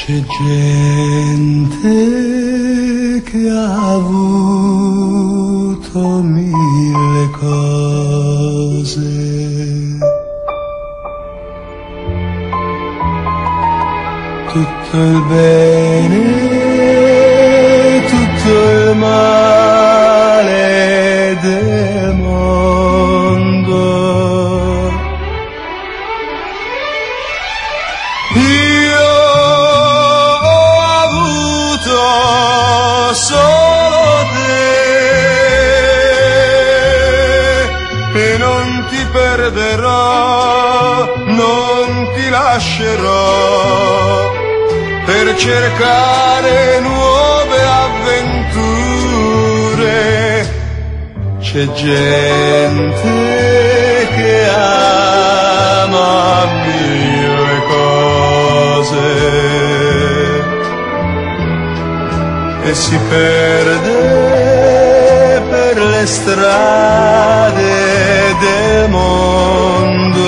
C'è gente che ha avuto mille cose, tutto il bene, tutto il male del mondo. Io ho avuto solo te e non ti perderò, non ti lascerò per cercare nuove avventure. C'è gente che ama mille cose e si perde per le strade del mondo.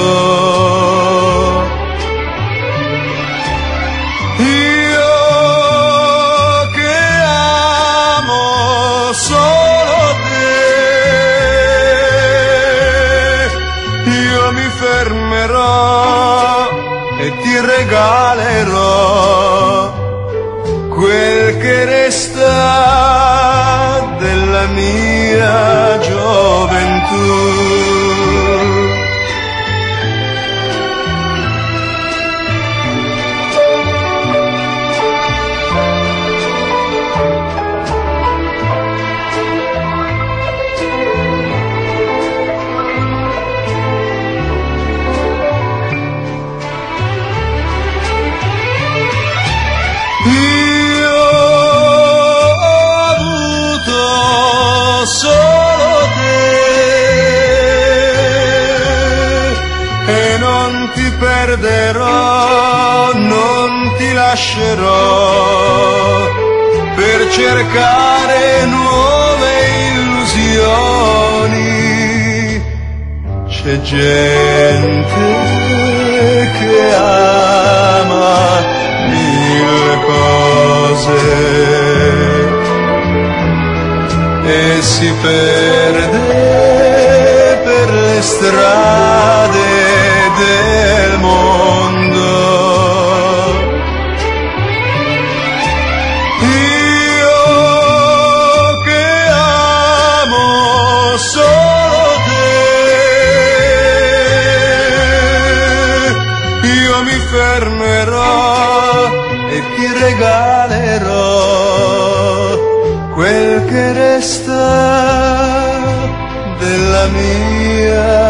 Io che amo solo te, io mi fermerò e ti regalerò quel che resta della mia gioventù. Io ho avuto solo te e non ti perderò, non ti lascerò per cercare nuove illusioni. C'è gente che ama mille cose e si perde per le strade del mondo. Io che amo solo te, io mi fermerò e ti regalerò quel che resta della mia